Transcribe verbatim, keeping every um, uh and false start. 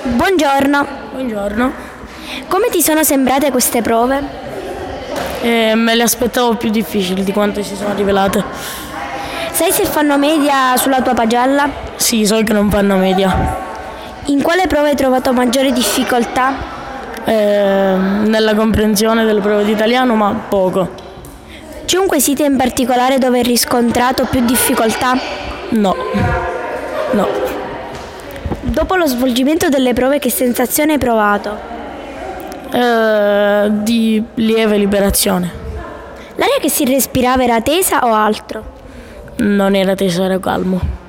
Buongiorno, Buongiorno. come ti sono sembrate queste prove? Eh, me le aspettavo più difficili di quanto si sono rivelate. Sai se fanno media sulla tua pagella? Sì, so che non fanno media. In quale prova hai trovato maggiore difficoltà? Eh, nella comprensione delle prove di italiano, ma poco. C'è un quesito in particolare dove hai riscontrato più difficoltà? No. No. Dopo lo svolgimento delle prove, che sensazione hai provato? Eh, di lieve liberazione. L'aria che si respirava era tesa o altro? Non era tesa, era calmo.